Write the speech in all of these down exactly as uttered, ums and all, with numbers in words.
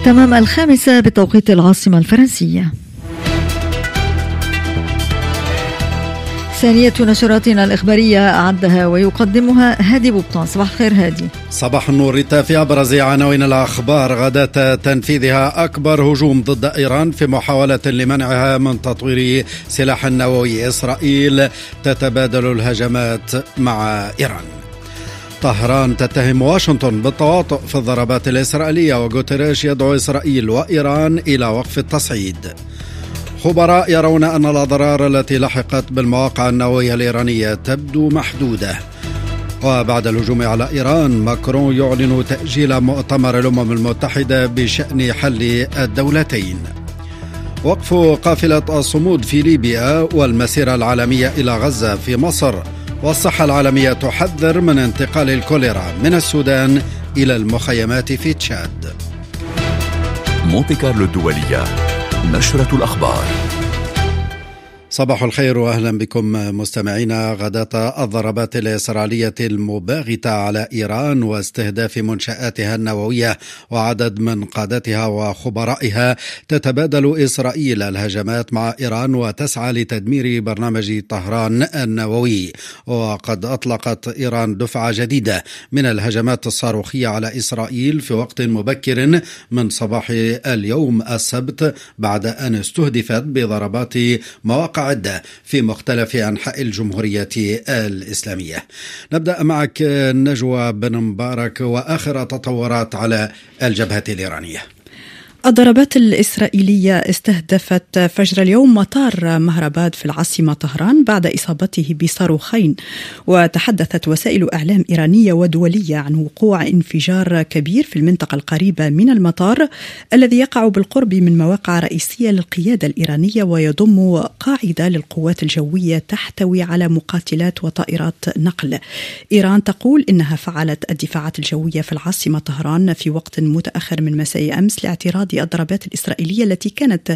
تمام الخامسة بتوقيت العاصمة الفرنسية. ثانية نشراتنا الإخبارية أعدها ويقدمها هادي بوبطان. صباح الخير هادي. صباح النور. في أبرز عناوين الأخبار: غداة تنفيذها أكبر هجوم ضد إيران في محاولة لمنعها من تطوير سلاح نووي. إسرائيل تتبادل الهجمات مع إيران. طهران تتهم واشنطن بالتواطؤ في الضربات الإسرائيلية، وغوتيريش يدعو إسرائيل وإيران إلى وقف التصعيد. خبراء يرون أن الأضرار التي لحقت بالمواقع النووية الإيرانية تبدو محدودة. وبعد الهجوم على إيران، ماكرون يعلن تأجيل مؤتمر الأمم المتحدة بشأن حل الدولتين. وقف قافلة الصمود في ليبيا، والمسيرة العالمية إلى غزة في مصر، والصحة العالمية تحذر من انتقال الكوليرا من السودان إلى المخيمات في تشاد. مونتي كارلو الدولية، نشرة الأخبار. صباح الخير وأهلا بكم مستمعينا. غداة الضربات الإسرائيلية المباغتة على إيران واستهداف منشآتها النووية وعدد من قادتها وخبرائها، تتبادل إسرائيل الهجمات مع إيران وتسعى لتدمير برنامج طهران النووي. وقد أطلقت إيران دفعة جديدة من الهجمات الصاروخية على إسرائيل في وقت مبكر من صباح اليوم السبت، بعد أن استهدفت بضربات مواقع عدة في مختلف أنحاء الجمهورية الإسلامية. نبدأ معك نجوى بن مبارك وآخر تطورات على الجبهة الإيرانية. الضربات الإسرائيلية استهدفت فجر اليوم مطار مهرباد في العاصمة طهران بعد إصابته بصاروخين. وتحدثت وسائل إعلام إيرانية ودولية عن وقوع انفجار كبير في المنطقة القريبة من المطار الذي يقع بالقرب من مواقع رئيسية للقيادة الإيرانية، ويضم قاعدة للقوات الجوية تحتوي على مقاتلات وطائرات نقل. إيران تقول إنها فعلت الدفاعات الجوية في العاصمة طهران في وقت متأخر من مساء أمس لاعتراض الضربات الإسرائيلية التي كانت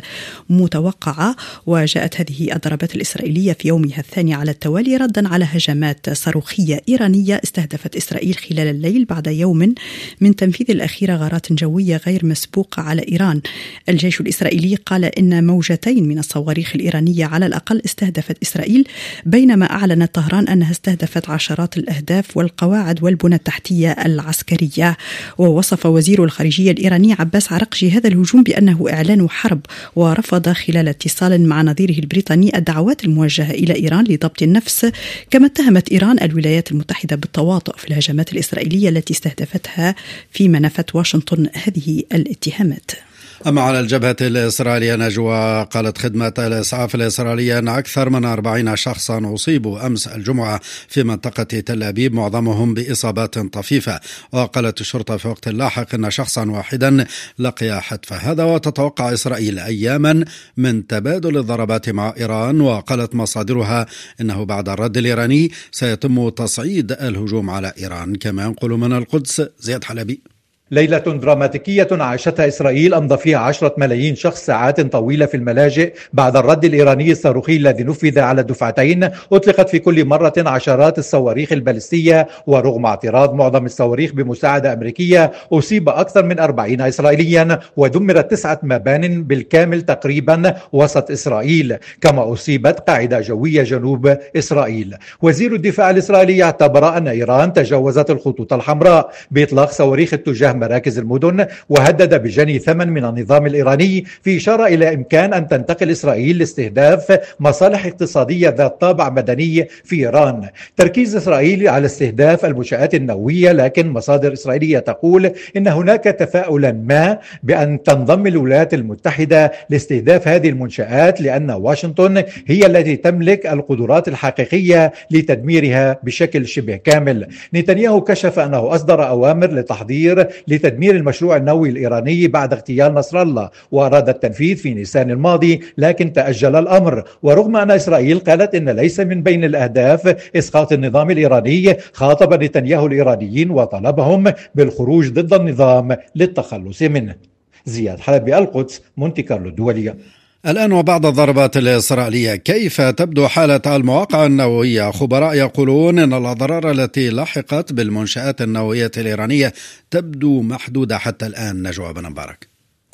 متوقعة. وجاءت هذه الضربات الإسرائيلية في يومها الثاني على التوالي ردا على هجمات صاروخية إيرانية استهدفت إسرائيل خلال الليل بعد يوم من تنفيذ الأخير غارات جوية غير مسبوقة على إيران. الجيش الإسرائيلي قال إن موجتين من الصواريخ الإيرانية على الأقل استهدفت إسرائيل، بينما أعلنت طهران أنها استهدفت عشرات الأهداف والقواعد والبنى التحتية العسكرية. ووصف وزير الخارجية الإيراني عباس عرقجي هذا الهجوم بأنه إعلان حرب، ورفض خلال اتصال مع نظيره البريطاني الدعوات الموجهة إلى إيران لضبط النفس. كما اتهمت إيران الولايات المتحدة بالتواطؤ في الهجمات الإسرائيلية التي استهدفتها، فيما نفت واشنطن هذه الاتهامات. أما على الجبهة الإسرائيلية نجوى، قالت خدمة الإسعاف الإسرائيلية أن أكثر من أربعين شخصا أصيبوا أمس الجمعة في منطقة تل أبيب، معظمهم بإصابات طفيفة. وقالت الشرطة في وقت لاحق أن شخصا واحدا لقي حتفه. هذا وتتوقع إسرائيل أياما من تبادل الضربات مع إيران. وقالت مصادرها أنه بعد الرد الإيراني سيتم تصعيد الهجوم على إيران. كما ينقل من القدس زياد حلبي. ليلة دراماتيكية عاشتها إسرائيل أمضى فيها عشرة ملايين شخص ساعات طويلة في الملاجئ بعد الرد الإيراني الصاروخي الذي نفذ على دفعتين. أطلقت في كل مرة عشرات الصواريخ البالستية، ورغم اعتراض معظم الصواريخ بمساعدة أمريكية أصيب أكثر من أربعين إسرائيليا، ودمرت تسعة مبان بالكامل تقريبا وسط إسرائيل، كما أصيبت قاعدة جوية جنوب إسرائيل. وزير الدفاع الإسرائيلي اعتبر أن إيران تجاوزت الخطوط الحمراء بإطلاق صواريخ اتجاه مراكز المدن، وهدد بجني ثمن من النظام الإيراني، في إشارة إلى إمكان أن تنتقل إسرائيل لاستهداف مصالح اقتصادية ذات طابع مدني في إيران. تركيز إسرائيل على استهداف المنشآت النووية، لكن مصادر إسرائيلية تقول إن هناك تفاؤلا ما بأن تنضم الولايات المتحدة لاستهداف هذه المنشآت، لأن واشنطن هي التي تملك القدرات الحقيقية لتدميرها بشكل شبه كامل. نتنياهو كشف أنه أصدر أوامر لتحضير لتدمير المشروع النووي الإيراني بعد اغتيال نصر الله، وأراد التنفيذ في نيسان الماضي لكن تأجل الأمر. ورغم أن إسرائيل قالت إن ليس من بين الأهداف إسقاط النظام الإيراني، خاطب نتنياهو الإيرانيين وطلبهم بالخروج ضد النظام للتخلص منه. زياد حلبي، القدس، مونتي كارلو الدولية. الآن وبعد الضربات الإسرائيلية، كيف تبدو حالة المواقع النووية؟ خبراء يقولون أن الأضرار التي لحقت بالمنشآت النووية الإيرانية تبدو محدودة حتى الآن. نجوى بن مبارك.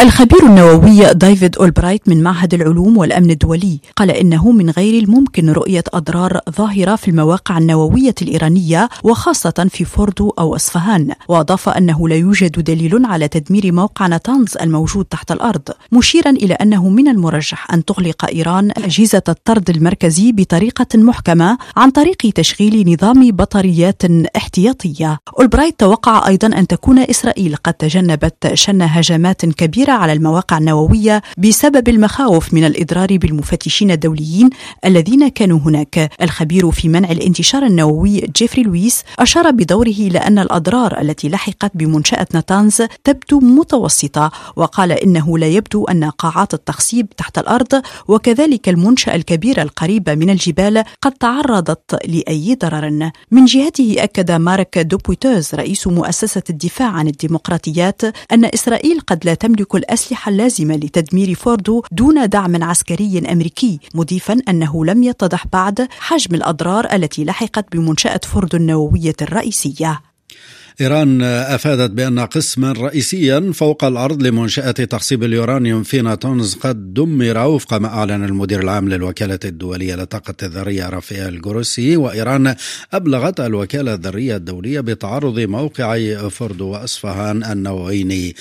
الخبير النووي ديفيد أولبرايت من معهد العلوم والأمن الدولي قال إنه من غير الممكن رؤية أضرار ظاهرة في المواقع النووية الإيرانية وخاصة في فوردو أو أصفهان، وأضاف أنه لا يوجد دليل على تدمير موقع ناتانز الموجود تحت الأرض، مشيرا إلى أنه من المرجح أن تغلق إيران أجهزة الطرد المركزي بطريقة محكمة عن طريق تشغيل نظام بطاريات احتياطية. أولبرايت توقع أيضا أن تكون إسرائيل قد تجنبت شن هجمات كبيرة على المواقع النووية بسبب المخاوف من الإضرار بالمفتشين الدوليين الذين كانوا هناك. الخبير في منع الانتشار النووي جيفري لويس أشار بدوره إلى أن الأضرار التي لحقت بمنشأة ناتانز تبدو متوسطة، وقال إنه لا يبدو أن قاعات التخصيب تحت الأرض وكذلك المنشأة الكبيرة القريبة من الجبال قد تعرضت لأي ضرر. من جهته أكد مارك دوبويتوز رئيس مؤسسة الدفاع عن الديمقراطيات أن إسرائيل قد لا تملك الأسلحة اللازمة لتدمير فوردو دون دعم عسكري أمريكي، مضيفا أنه لم يتضح بعد حجم الأضرار التي لحقت بمنشأة فوردو النووية الرئيسية. إيران أفادت بأن قسما رئيسيا فوق الأرض لمنشأة تخصيب اليورانيوم في ناتانز قد دمر وفق ما أعلن المدير العام للوكالة الدولية للطاقة الذرية رافائيل جروسي. وإيران أبلغت الوكالة الذرية الدولية بتعرض موقعي فوردو وأصفهان النوويين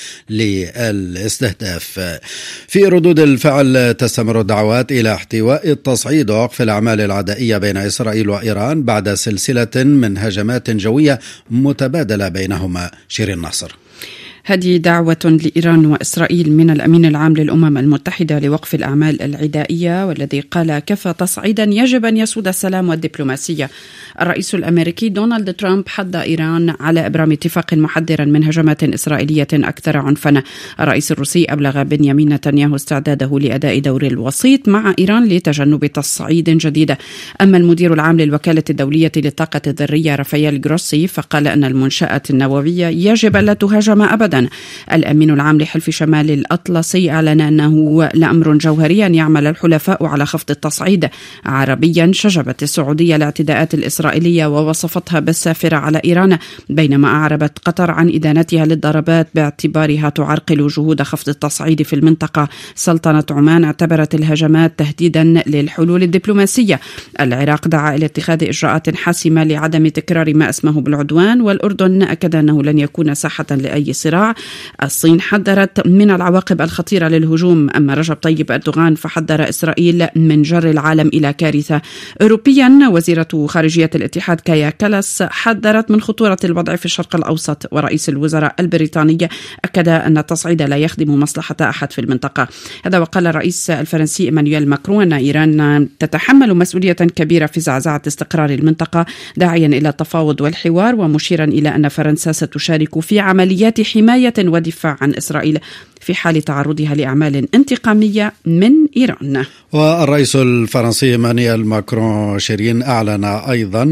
للاستهداف. في ردود الفعل تستمر الدعوات إلى احتواء التصعيد ووقف الأعمال العدائية بين إسرائيل وإيران بعد سلسلة من هجمات جوية متبادلة بينهما. شيرين ناصر. هذه دعوة لإيران وإسرائيل من الأمين العام للأمم المتحدة لوقف الأعمال العدائية، والذي قال كفى تصعيدا يجب أن يسود السلام والدبلوماسية. الرئيس الأمريكي دونالد ترامب حض إيران على إبرام اتفاق محذرا من هجمات إسرائيلية أكثر عنفا. الرئيس الروسي أبلغ بنيامين نتنياهو استعداده لأداء دور الوسيط مع إيران لتجنب تصعيد جديد. أما المدير العام للوكالة الدولية للطاقة الذرية رافائيل جروسي فقال أن المنشآت النووية يجب ألا تهاجم أبدا. الأمين العام لحلف شمال الأطلسي أعلن أنه لأمر جوهري أن يعمل الحلفاء على خفض التصعيد. عربيا شجبت السعودية الاعتداءات الإسرائيلية ووصفتها بالسافرة على إيران، بينما أعربت قطر عن إدانتها للضربات باعتبارها تعرقل جهود خفض التصعيد في المنطقة. سلطنة عمان اعتبرت الهجمات تهديدا للحلول الدبلوماسية. العراق دعا إلى اتخاذ إجراءات حاسمة لعدم تكرار ما اسمه بالعدوان، والأردن أكد أنه لن يكون ساحة لأي صراع. الصين حذرت من العواقب الخطيرة للهجوم، أما رجب طيب أردوغان فحذر إسرائيل من جر العالم إلى كارثة. أوروبيا وزيرة خارجية الاتحاد كايا كالاس حذرت من خطورة الوضع في الشرق الأوسط، ورئيس الوزراء البريطاني أكد أن التصعيد لا يخدم مصلحة أحد في المنطقة. هذا وقال الرئيس الفرنسي إيمانويل ماكرون أن إيران تتحمل مسؤولية كبيرة في زعزعة استقرار المنطقة، داعيا إلى التفاوض والحوار، ومشيرا إلى أن فرنسا ستشارك في عمليات حماية ودفاع عن إسرائيل في حال تعرضها لأعمال انتقامية من إيران. والرئيس الفرنسي إيمانويل ماكرون شيرين أعلن أيضا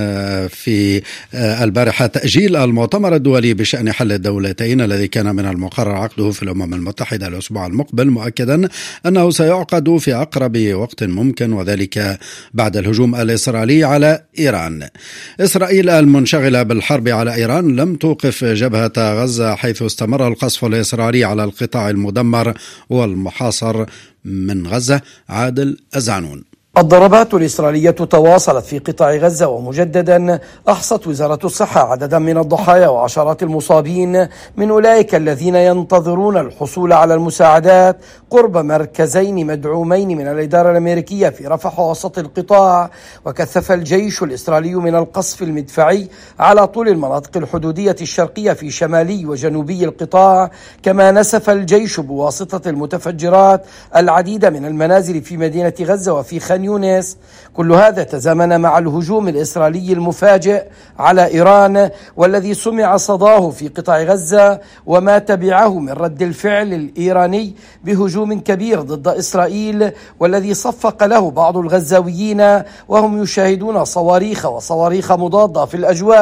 في البارحة تأجيل المؤتمر الدولي بشأن حل الدولتين الذي كان من المقرر عقده في الأمم المتحدة الأسبوع المقبل، مؤكدا أنه سيعقد في أقرب وقت ممكن، وذلك بعد الهجوم الإسرائيلي على إيران. إسرائيل المنشغلة بالحرب على إيران لم توقف جبهة غزة، حيث استمر القصف الإسرائيلي على القطاع المدمر والمحاصر من غزة. عادل أزعنون. الضربات الإسرائيلية تواصلت في قطاع غزة، ومجددا أحصت وزارة الصحة عددا من الضحايا وعشرات المصابين من أولئك الذين ينتظرون الحصول على المساعدات قرب مركزين مدعومين من الإدارة الأمريكية في رفح وسط القطاع. وكثف الجيش الإسرائيلي من القصف المدفعي على طول المناطق الحدودية الشرقية في شمالي وجنوبي القطاع، كما نسف الجيش بواسطة المتفجرات العديد من المنازل في مدينة غزة وفي خان يونس. كل هذا تزامن مع الهجوم الإسرائيلي المفاجئ على إيران، والذي سمع صداه في قطاع غزة وما تبعه من رد الفعل الإيراني بهجوم كبير ضد إسرائيل، والذي صفق له بعض الغزاويين وهم يشاهدون صواريخ وصواريخ مضادة في الأجواء.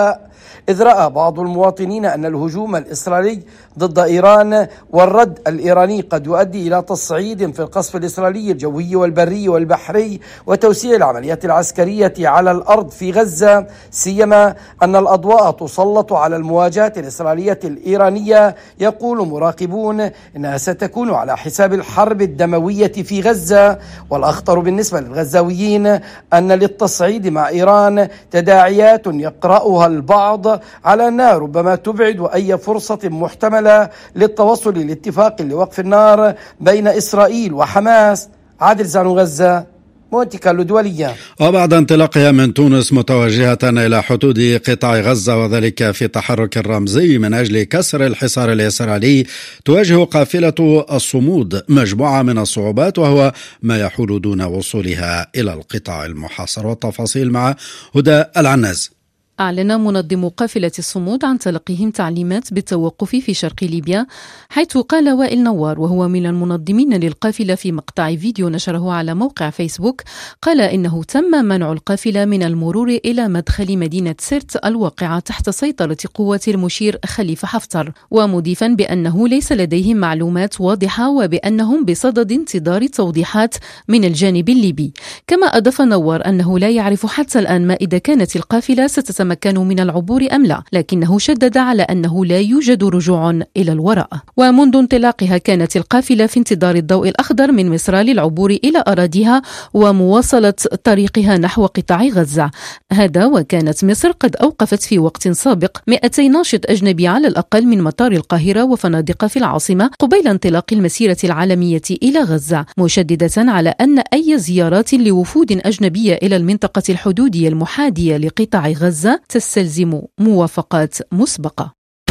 إذ رأى بعض المواطنين أن الهجوم الإسرائيلي ضد إيران والرد الإيراني قد يؤدي إلى تصعيد في القصف الإسرائيلي الجوي والبري والبحري وتوسيع العمليات العسكرية على الأرض في غزة، سيما أن الأضواء تسلط على المواجهة الإسرائيلية الإيرانية. يقول مراقبون إنها ستكون على حساب الحرب الدموية في غزة. والأخطر بالنسبة للغزاويين أن للتصعيد مع إيران تداعيات يقرأها البعض على أنها ربما تبعد أي فرصة محتملة للتوصل لاتفاق لوقف النار بين إسرائيل وحماس. عادل زانو، غزة، مونتي كارلو دولية. وبعد انطلاقها من تونس متوجهة إلى حدود قطاع غزة وذلك في تحرك رمزي من أجل كسر الحصار الإسرائيلي، تواجه قافلة الصمود مجموعة من الصعوبات وهو ما يحول دون وصولها إلى القطاع المحاصر. والتفاصيل مع هدى العناز. أعلن منظم قافلة الصمود عن تلقيهم تعليمات بالتوقف في شرق ليبيا، حيث قال وائل نوار وهو من المنظمين للقافلة في مقطع فيديو نشره على موقع فيسبوك، قال إنه تم منع القافلة من المرور إلى مدخل مدينة سرت الواقعة تحت سيطرة قوة المشير خليفة حفتر، ومضيفا بأنه ليس لديهم معلومات واضحة وبأنهم بصدد انتظار توضيحات من الجانب الليبي. كما أضاف نوار أنه لا يعرف حتى الآن ما إذا كانت القافلة ستتم تمكنوا من العبور أم لا، لكنه شدد على أنه لا يوجد رجوع إلى الوراء. ومنذ انطلاقها كانت القافلة في انتظار الضوء الأخضر من مصر للعبور إلى أراضيها ومواصلة طريقها نحو قطاع غزة. هذا وكانت مصر قد أوقفت في وقت سابق مئتي ناشط أجنبي على الأقل من مطار القاهرة وفنادق في العاصمة قبيل انطلاق المسيرة العالمية إلى غزة، مشددة على أن أي زيارات لوفود أجنبية إلى المنطقة الحدودية المحاذية لقطاع غزة تستلزم موافقات مسبقة.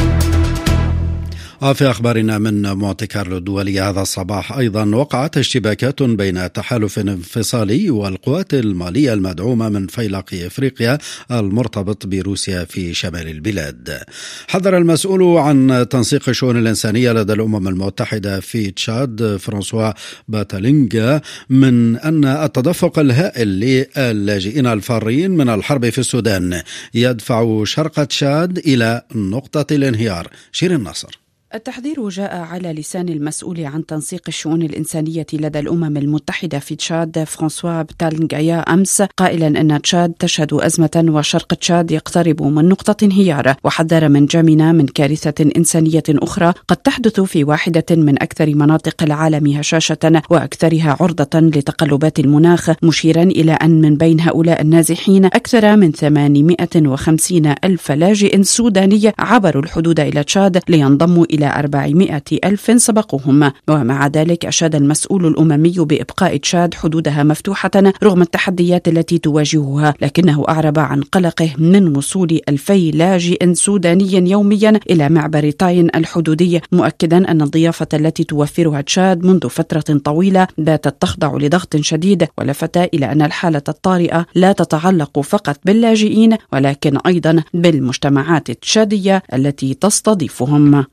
في أخبارنا من مونتي كارلو الدولية هذا الصباح أيضا وقعت اشتباكات بين تحالف انفصالي والقوات المالية المدعومة من فيلق إفريقيا المرتبط بروسيا في شمال البلاد. حذر المسؤول عن تنسيق الشؤون الإنسانية لدى الأمم المتحدة في تشاد فرانسوا باتالينغا من أن التدفق الهائل للاجئين الفارين من الحرب في السودان يدفع شرق تشاد إلى نقطة الانهيار. شيرين النصر. التحذير جاء على لسان المسؤول عن تنسيق الشؤون الإنسانية لدى الأمم المتحدة في تشاد فرانسوا باتالينغايا أمس، قائلا أن تشاد تشهد أزمة وشرق تشاد يقترب من نقطة انهيار، وحذر من جامنا من كارثة إنسانية أخرى قد تحدث في واحدة من أكثر مناطق العالم هشاشة وأكثرها عرضة لتقلبات المناخ، مشيرا إلى أن من بين هؤلاء النازحين أكثر من ثمانمائة وخمسين ألف لاجئ سوداني عبروا الحدود إلى تشاد لينضموا إلى أربعمائة ألف سبقوهم. ومع ذلك أشاد المسؤول الأممي بإبقاء تشاد حدودها مفتوحة رغم التحديات التي تواجهها، لكنه أعرب عن قلقه من وصول ألفي لاجئ سوداني يوميا إلى معبر تاين الحدودي، مؤكدا أن الضيافة التي توفرها تشاد منذ فترة طويلة باتت تخضع لضغط شديد، ولفت إلى أن الحالة الطارئة لا تتعلق فقط باللاجئين ولكن أيضا بالمجتمعات التشادية التي تستضيفهم.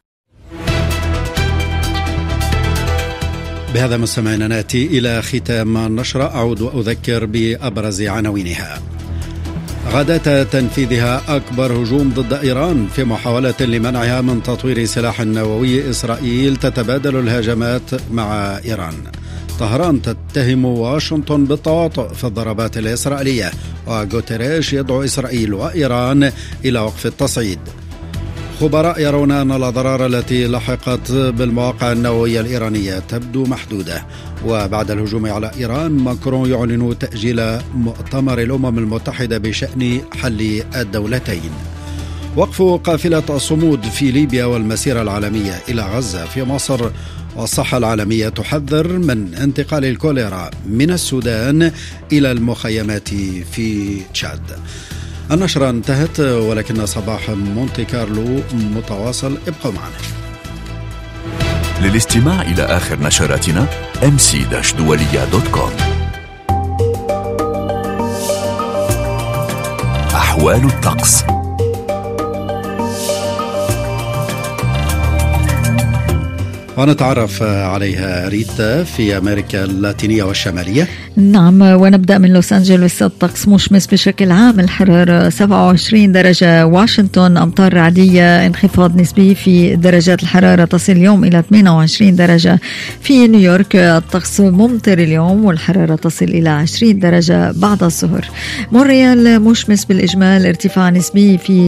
بهذا مستمعينا نأتي إلى ختام النشرة. أعود وأذكر بأبرز عناوينها. غداة تنفيذها أكبر هجوم ضد إيران في محاولة لمنعها من تطوير سلاح نووي، إسرائيل تتبادل الهجمات مع إيران. طهران تتهم واشنطن بالتواطؤ في الضربات الإسرائيلية، وغوتيريش يدعو إسرائيل وإيران إلى وقف التصعيد. خبراء يرون أن الأضرار التي لحقت بالمواقع النووية الإيرانية تبدو محدودة. وبعد الهجوم على إيران ماكرون يعلن تأجيل مؤتمر الأمم المتحدة بشأن حل الدولتين. وقف قافلة الصمود في ليبيا والمسيرة العالمية إلى غزة في مصر. والصحة العالمية تحذر من انتقال الكوليرا من السودان إلى المخيمات في تشاد. النشرة انتهت ولكن صباح مونتي كارلو متواصل، ابقوا معنا. للاستماع إلى آخر نشراتنا إم سي دولية دوت كوم. أحوال الطقس. ونتعرف عليها ريتا في أمريكا اللاتينية والشمالية. نعم، ونبدأ من لوس أنجلوس. الطقس مشمس بشكل عام، الحرارة سبعة وعشرين درجة. واشنطن أمطار رعدية، انخفاض نسبي في درجات الحرارة تصل اليوم إلى ثمانية وعشرين درجة. في نيويورك الطقس ممطر اليوم والحرارة تصل إلى عشرين درجة بعد الظهر. مونريال مشمس بالإجمال، ارتفاع نسبي في